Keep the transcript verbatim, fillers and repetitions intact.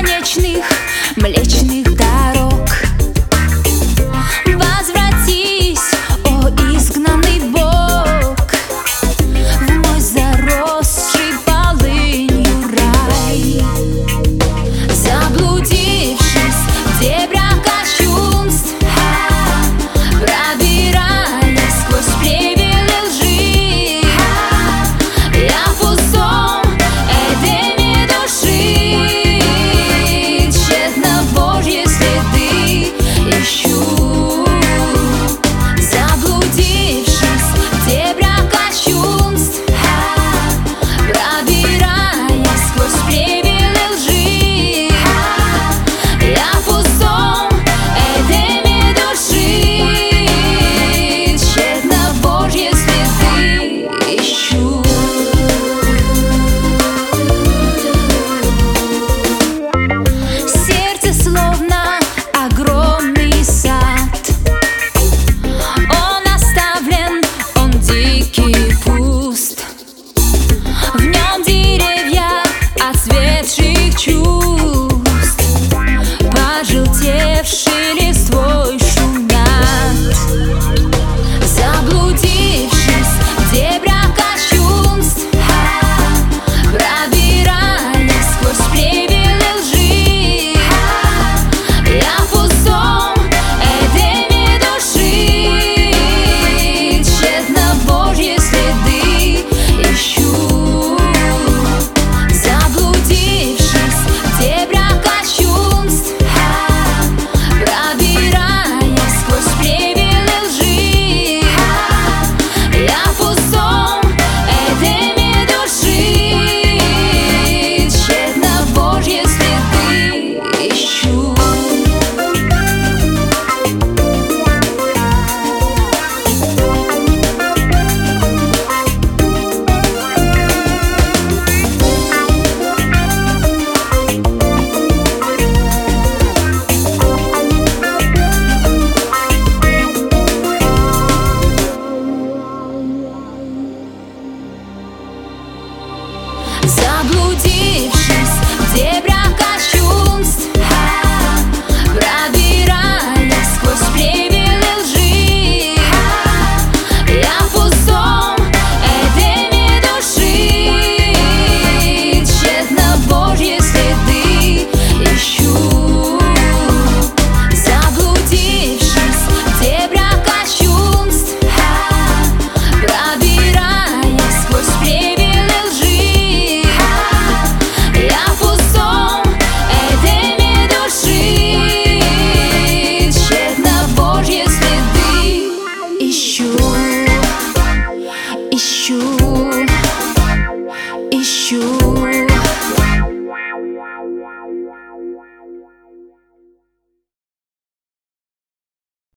бесконечных млечных дорог. Возвратись, о изгнанный Бог, в мой заросший полынью рай. Заблудившись в дебрях кощунств, пробираясь сквозь плевелы лжи, я в пустом Эдеме души тщетно Божьи следы ищу. Заблудившись в дебрях кощунств, пробираясь сквозь плевелы лжи, я в пустом Эдеме души тщетно Божьи следы ищу. Сердце словно огромный сад, он оставлен, он дикий, пуст. В нем деревья отцветших чувств, пожелтевший листвой шумят. Заблудившись в дебрях кощунств, пробираясь сквозь плевелы лжи, я в пустом Эдеме души тщетно Божьи следы ищу. Заблудившись в дебрях кощунств, пробираясь сквозь плевелы лжи, я в пустом Эдеме души тщетно Божьи следы ищу. Заблудившись в дебрях кощунств, пробираясь сквозь плевелы лжи, я в пустом Эдеме души тщетно Божьи следы ищу. Заблудившись в дебрях кощунств, пробираясь сквозь плевелы лжи, я в пустом Эдеме души тщетно Божьи следы ищу, ищу.